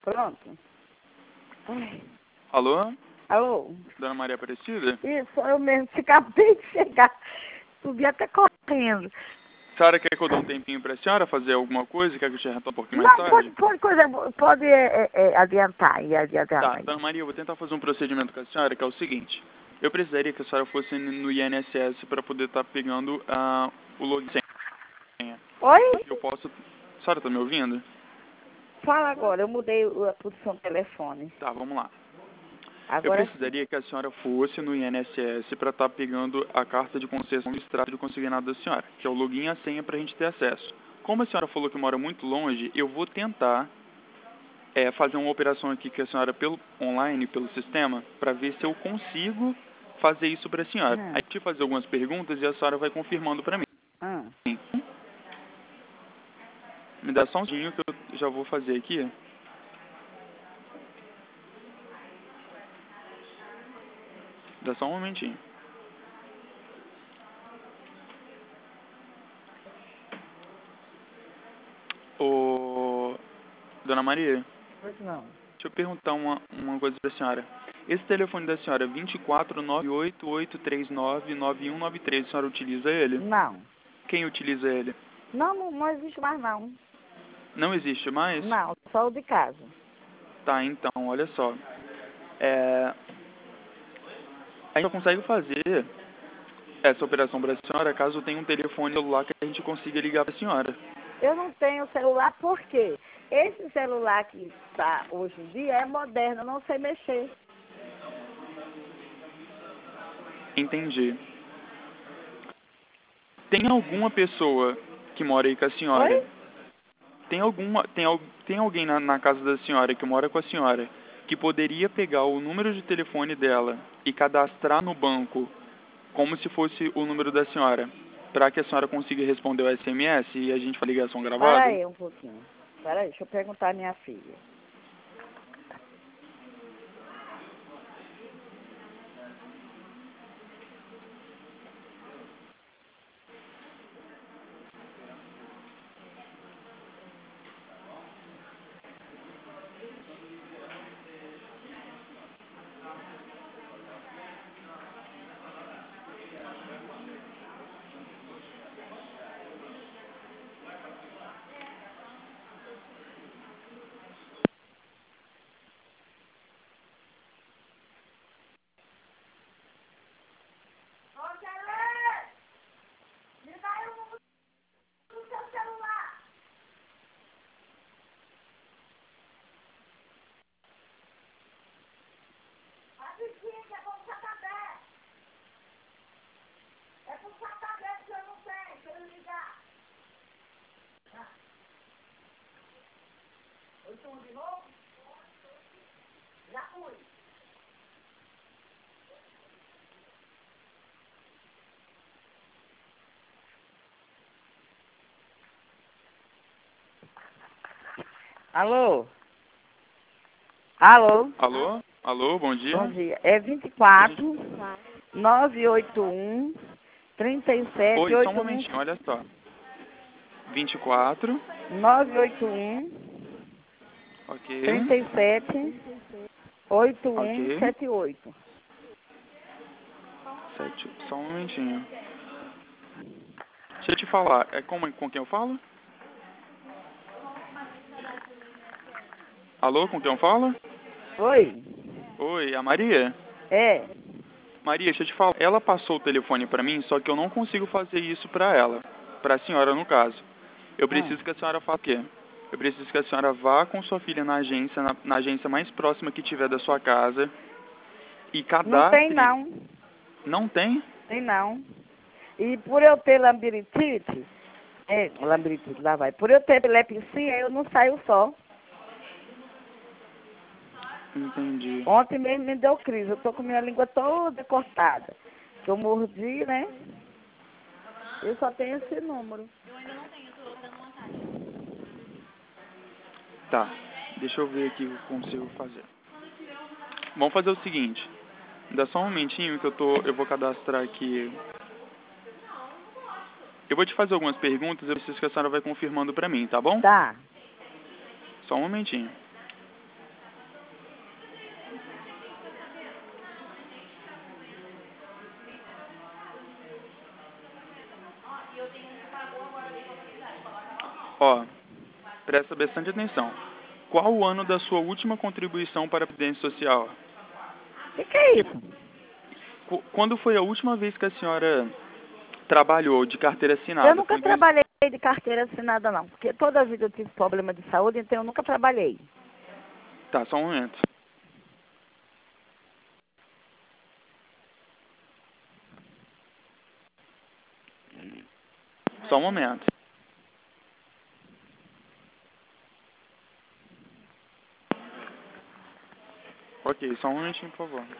Pronto. Ai. Alô? Alô? Dona Maria Aparecida? Isso, eu mesmo. Acabei de chegar. Subi até correndo. A senhora quer que eu dê um tempinho pra senhora fazer alguma coisa? Quer que eu te retorne um pouquinho mais Não, tarde? pode adiantar. Tá, Aí. Dona Maria, eu vou tentar fazer um procedimento com a senhora, que é o seguinte. Eu precisaria que a senhora fosse no INSS para poder estar pegando o login e senha. Oi? Eu posso... A senhora tá me ouvindo? Fala agora. Eu mudei a posição do telefone. Tá, vamos lá. Eu Agora sim. precisaria que a senhora fosse no INSS para estar pegando a carta de concessão de extrato de consignado da senhora, que é o login e a senha para a gente ter acesso. Como a senhora falou que mora muito longe, eu vou tentar fazer uma operação aqui com a senhora pelo online, pelo sistema, para ver se eu consigo fazer isso para a senhora. Aí eu te fazer algumas perguntas e a senhora vai confirmando para mim. Me dá só um segundinho que eu já vou fazer aqui. Dá só um momentinho. Ô, Dona Maria, Pois não. deixa eu perguntar uma coisa para a senhora. Esse telefone da senhora, 24988399193, a senhora utiliza ele? Não. Quem utiliza ele? Não existe mais não. Não existe mais? Não, só o de casa. Tá, então, olha só. A gente só consegue fazer essa operação para a senhora caso tenha um telefone celular que a gente consiga ligar para a senhora. Eu não tenho celular porque esse celular que está hoje em dia é moderno, eu não sei mexer. Entendi. Tem alguma pessoa que mora aí com a senhora? Oi? Tem alguém na casa da senhora que mora com a senhora que poderia pegar o número de telefone dela e cadastrar no banco como se fosse o número da senhora, para que a senhora consiga responder o SMS e a gente faça ligação Para gravada? aí um pouquinho. Para aí, deixa eu perguntar à minha filha. Alô? Alô? Alô? Alô, bom dia. Bom dia. É 24 981 37 Oi, só um 81 momentinho, olha só. 24, 981 ok, 37 81 ok, 78. 7, só um momentinho. Deixa eu te falar, com quem eu falo? Alô, com quem eu falo? Oi? Oi, a Maria? É. Maria, deixa eu te falar, ela passou o telefone pra mim, só que eu não consigo fazer isso pra ela, pra senhora no caso. Eu preciso que a senhora faça o quê? Eu preciso que a senhora vá com sua filha na agência, na agência mais próxima que tiver da sua casa e Não tem cadastre. não. Não tem? Tem não. E por eu ter labirintite, labirintite, lá vai. Por eu ter epilepsia, eu não saio só. Entendi. Ontem mesmo me deu crise. Eu tô com minha língua toda cortada. Que eu mordi, né? Eu só tenho esse número. Tá, deixa eu ver aqui o que eu consigo fazer. Vamos fazer o seguinte, dá só um momentinho que eu vou cadastrar aqui. Eu vou te fazer algumas perguntas, eu preciso que a senhora vai confirmando pra mim, tá bom? Tá. Só um momentinho. Ó, presta bastante atenção. Qual o ano da sua última contribuição para a Previdência Social? O que é isso? Quando foi a última vez que a senhora trabalhou de carteira assinada? Eu nunca trabalhei de carteira assinada, não. Porque toda a vida eu tive problema de saúde, então eu nunca trabalhei. Tá, só um momento. Só um momento. Ok, só um momentinho, por favor.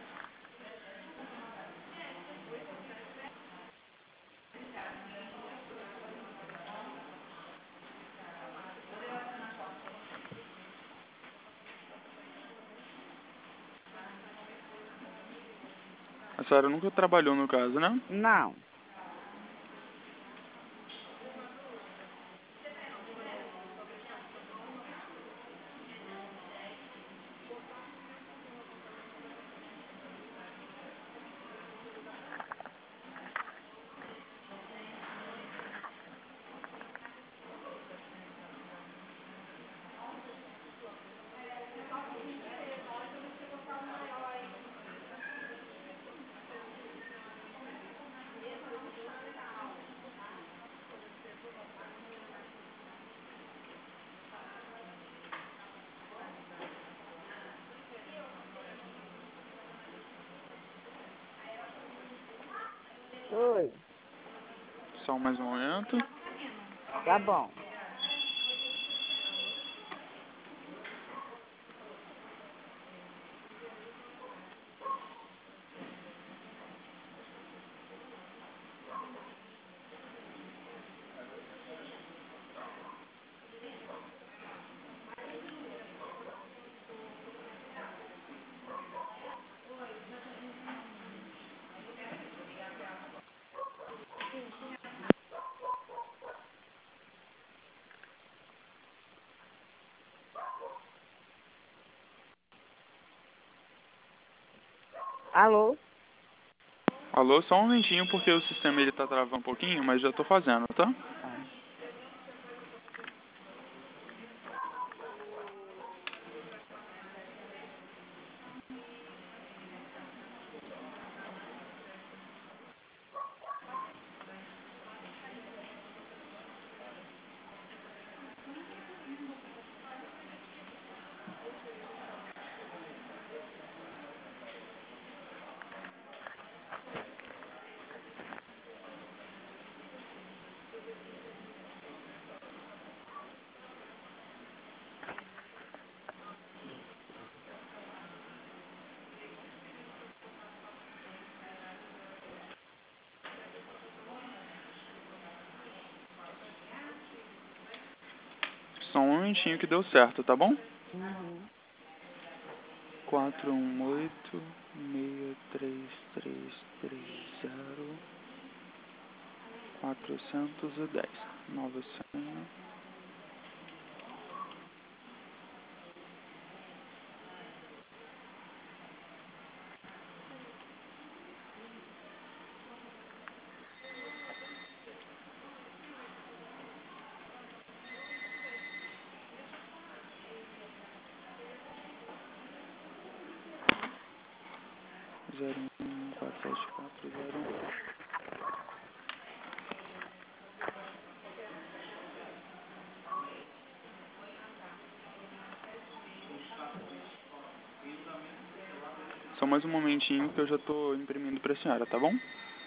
A senhora nunca trabalhou no caso, né? Não. Oi. Só mais um momento. Tá bom. Alô? Alô, só um momentinho porque o sistema ele tá travando um pouquinho, mas já tô fazendo, tá? Ah. Só um momentinho que deu certo, tá bom? Uhum. 418-6330-410. Nova senha. Zero um quatro sete quatro zero. Só mais um momentinho que eu já tô imprimindo pra senhora, tá bom?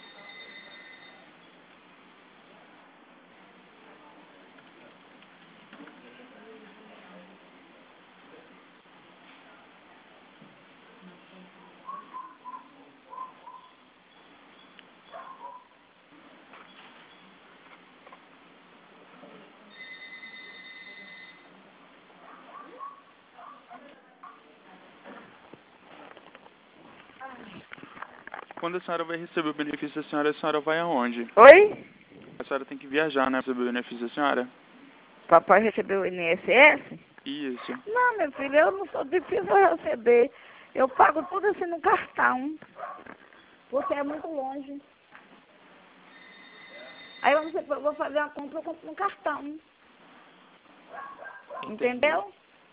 Quando a senhora vai receber o benefício da senhora, a senhora vai aonde? Oi? A senhora tem que viajar, né, pra receber o benefício da senhora? Papai recebeu o INSS? Isso. Não, meu filho, eu não sou difícil de receber. Eu pago tudo assim no cartão. Porque é muito longe. Aí eu vou fazer uma compra, eu compro no cartão. Entendeu?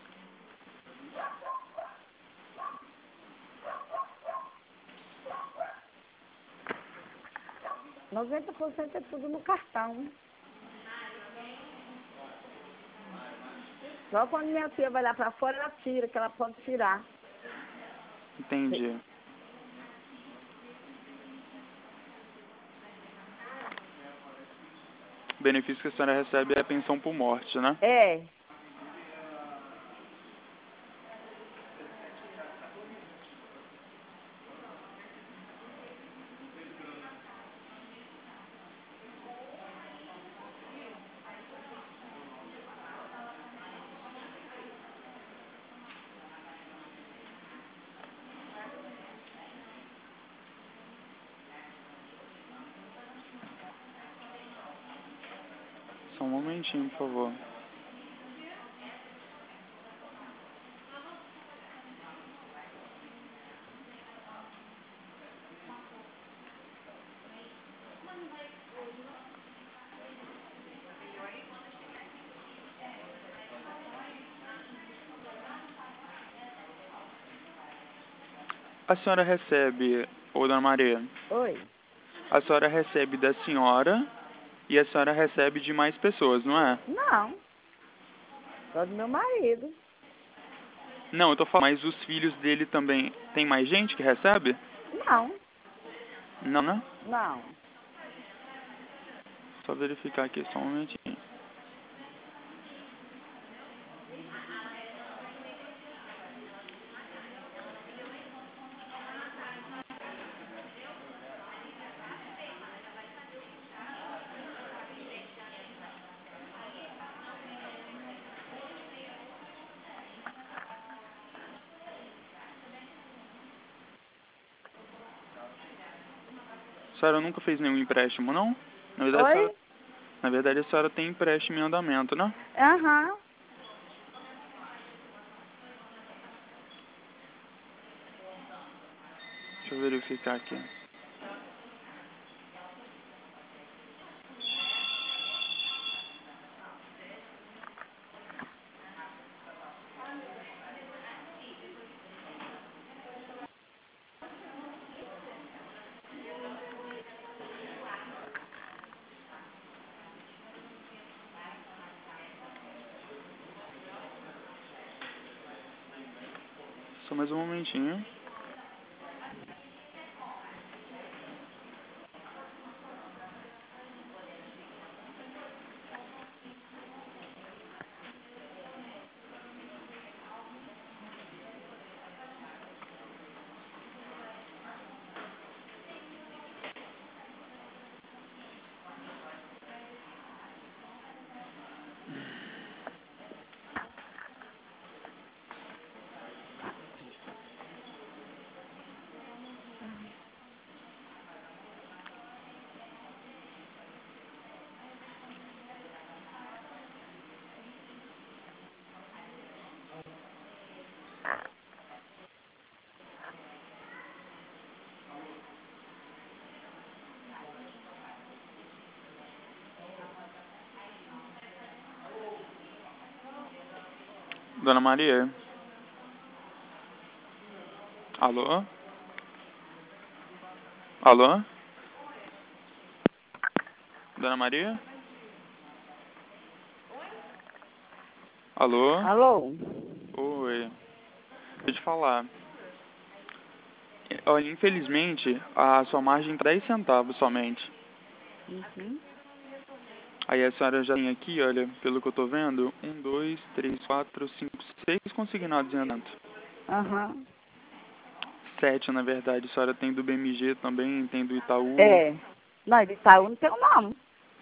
%90 é tudo no cartão. Só quando minha tia vai lá pra fora, ela tira, que ela pode tirar. Entendi. O benefício que a senhora recebe é a pensão por morte, né? É. Só um momentinho, por favor. A senhora recebe, ô Dona Maria, Oi. a senhora recebe da senhora e a senhora recebe de mais pessoas, não é? Não. Só do meu marido. Não, eu tô falando, mas os filhos dele também, tem mais gente que recebe? Não. Não, né? Não. Só verificar aqui, só um momentinho. A senhora nunca fez nenhum empréstimo, não? Oi? Na verdade, a senhora tem empréstimo em andamento, né? Aham. Deixa eu verificar aqui. Só mais um momentinho. Dona Maria? Alô? Alô? Dona Maria? Alô? Alô? Oi. Deixa eu te falar. Olha, infelizmente, a sua margem tá 10 centavos somente. Uhum. Aí a senhora já tem aqui, olha, pelo que eu tô vendo, 1, 2, 3, 4, 5, 6 consignados em andamento. Aham. 7, na verdade. A senhora tem do BMG também, tem do Itaú. É. Não, de Itaú não tenho não.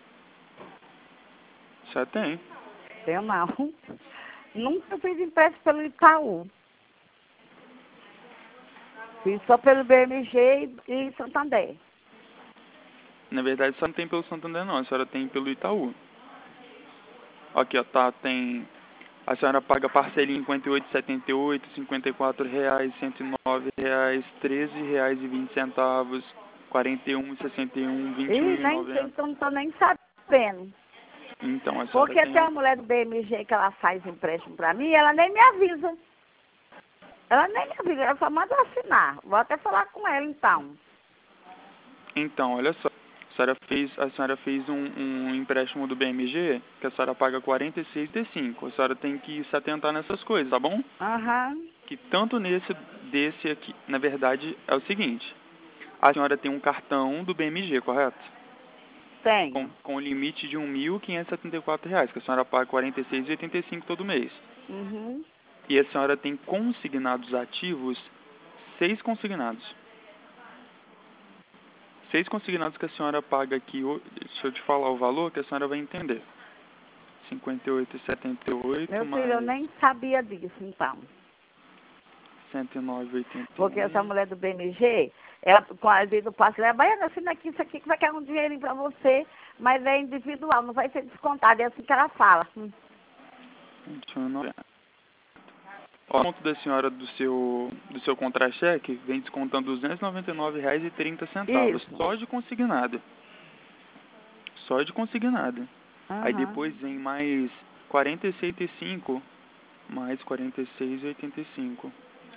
Já tem. Tenho não. Nunca fiz empréstimo pelo Itaú. Fiz só pelo BMG e Santander. Na verdade, só não tem pelo Santander, não. A senhora tem pelo Itaú. Aqui, ó, tá, tem... A senhora paga parcelinha em R$ 58,78, R$ 54,00, R$ 109,00, R$ 13,20, R$ 41,61, R$ Ih, nem sei, 21,90. então não tô nem sabendo. Então, a senhora Porque tem... tem uma mulher do BMG que ela faz empréstimo pra mim e ela nem me avisa. Ela nem me avisa, ela só manda eu assinar. Vou até falar com ela então. Então, olha só. A senhora fez um empréstimo do BMG, que a senhora paga R$ 46,05. A senhora tem que se atentar nessas coisas, tá bom? Aham. Que tanto desse aqui, na verdade, é o seguinte. A senhora tem um cartão do BMG, correto? Tenho. Com limite de R$ 1.574, que a senhora paga R$ 46,85 todo mês. Uhum. E a senhora tem consignados ativos, 6 consignados. 6 consignados que a senhora paga aqui, deixa eu te falar o valor que a senhora vai entender. 58,78 Meu mais filho, eu nem sabia disso então. 109,81. Porque essa mulher do BMG, ela, com a lei do passe, ela vai assina aqui, isso aqui que vai cair um dinheirinho pra você, mas é individual, não vai ser descontado, é assim que ela fala. 21,90. O ponto da senhora do seu contra-cheque vem descontando R$ 299,30 Isso. só de consignado. Só de consignado. Aí Aham. depois vem mais 46,5 mais 46,85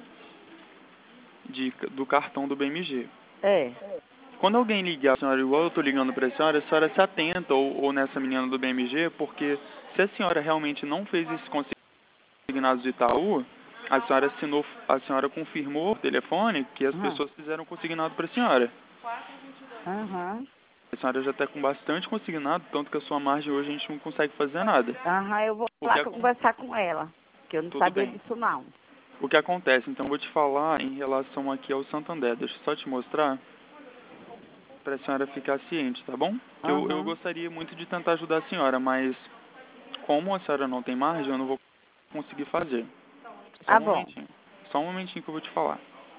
do cartão do BMG. É. Quando alguém ligar a senhora, igual eu estou ligando para a senhora se atenta ou nessa menina do BMG, porque se a senhora realmente não fez esses consignados do Itaú, a senhora confirmou por telefone que as Aham. pessoas fizeram consignado para a senhora. Aham. A senhora já está com bastante consignado, tanto que a sua margem hoje a gente não consegue fazer nada. Aham, eu vou O que lá conversar com ela, que eu não Tudo sabia bem. disso não. O que acontece? Então, eu vou te falar em relação aqui ao Santander. Deixa eu só te mostrar para a senhora ficar ciente, tá bom? Que eu Aham. gostaria muito de tentar ajudar a senhora, mas como a senhora não tem margem, eu não vou conseguir fazer. Só Tá um bom. momentinho. Só um momentinho que eu vou te falar.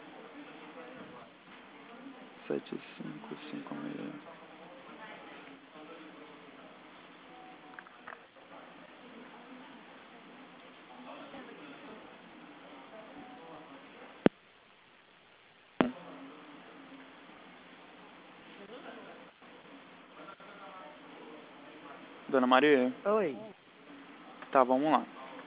7556. Dona Maria? Oi. Tá, vamos lá.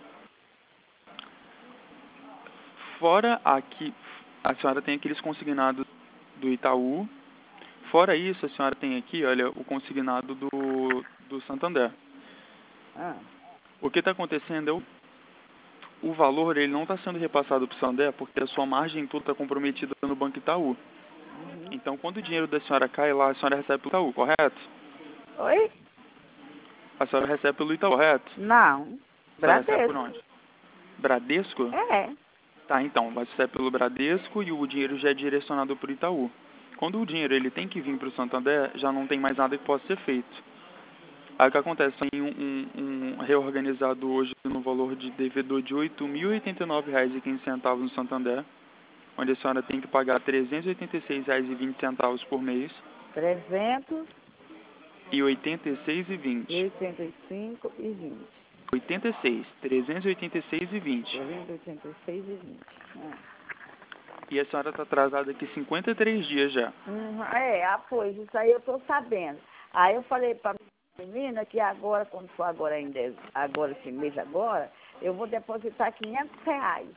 Fora aqui, a senhora tem aqueles consignados do Itaú. Fora isso, a senhora tem aqui, olha, o consignado do Santander. Ah. O que está acontecendo é o valor ele não está sendo repassado para o Santander porque a sua margem toda está comprometida no Banco Itaú. Uhum. Então, quando o dinheiro da senhora cai lá, a senhora recebe pelo Itaú, correto? Oi? A senhora recebe pelo Itaú, correto? Não. A senhora recebe por Bradesco. onde? Bradesco? É. Tá, então, vai ser pelo Bradesco e o dinheiro já é direcionado para o Itaú. Quando o dinheiro ele tem que vir para o Santander, já não tem mais nada que possa ser feito. Aí o que acontece? Tem um reorganizado hoje no valor de devedor de R$ 8.089,15 no Santander, onde a senhora tem que pagar R$ 386,20 por mês 300 e 86,20. 85 e 20. 86, 386,20. 386 e 20. E a senhora está atrasada aqui 53 dias já. Pois, isso aí eu tô sabendo. Aí eu falei pra menina que agora, quando for agora ainda, agora esse mês agora, eu vou depositar R$ 500.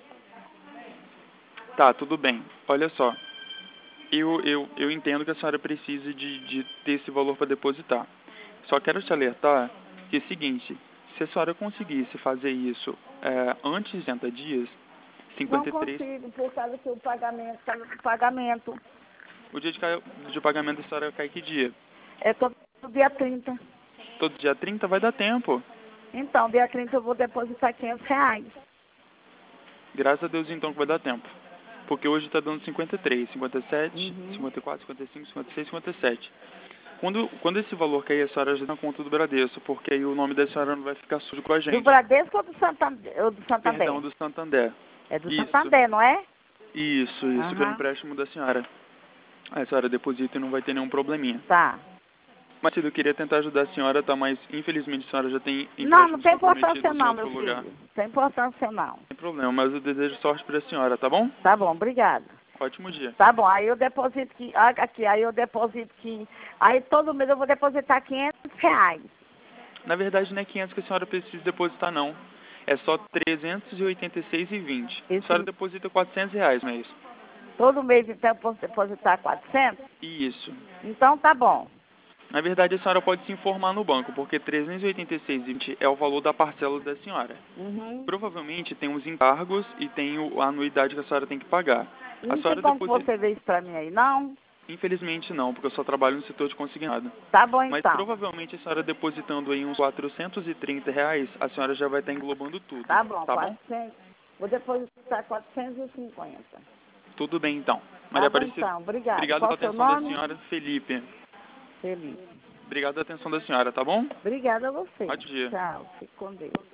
Tá, tudo bem. Olha só, eu entendo que a senhora precise de ter esse valor para depositar. Só quero te alertar que é o seguinte, se a senhora conseguisse fazer isso antes de 60 dias, Não 53, consigo, por causa que o pagamento o dia de pagamento da senhora cai que dia? é todo dia 30. Todo dia 30 vai dar tempo. Então, dia 30 eu vou depositar R$ 500. Graças a Deus então que vai dar tempo. Porque hoje está dando 53, 57, Uhum. 54, 55, 56, 57. Quando esse valor cair, a senhora já dá conta do Bradesco, porque aí o nome da senhora não vai ficar sujo com a Do gente. Bradesco ou do Santander? Ou do Santander? Perdão, do Santander. É do Isso, Santander, não é? isso, que é o Aham. empréstimo da senhora. Aí a senhora deposita e não vai ter nenhum probleminha. Tá. Mas eu queria tentar ajudar a senhora, tá? Mas infelizmente a senhora já tem Não empréstimos tem comprometidos importância em não, outro meu lugar. filho. Não tem importância não. Não tem problema, mas eu desejo sorte para a senhora, tá bom? Tá bom, obrigado. Ótimo dia. Tá bom, aí eu deposito aqui, aí eu deposito aqui, aí todo mês eu vou depositar R$ 500. Na verdade, não é 500 que a senhora precisa depositar, não. É só 386,20. A senhora deposita R$ 400 mês. Todo mês, então, eu posso depositar 400? Isso. Então, tá bom. Na verdade, a senhora pode se informar no banco, porque 386,20 é o valor da parcela da senhora. Uhum. Provavelmente tem os encargos e tem a anuidade que a senhora tem que pagar. A Não tem senhora como deposita... você ver isso pra mim aí, não? Infelizmente não, porque eu só trabalho no setor de consignado. Tá bom, Mas então. provavelmente a senhora depositando aí uns R$ 430, a senhora já vai estar englobando tudo. Tá bom, Tá bom? 400. Vou depositar 450. Tudo bem então. Tá Maria bom, Aparecida, então. Obrigada. obrigado Qual pela o seu atenção da nome? senhora. Felipe, Feliz. obrigado pela atenção da senhora, tá bom? Obrigada a você. Bom dia. Tchau. Fique com Deus.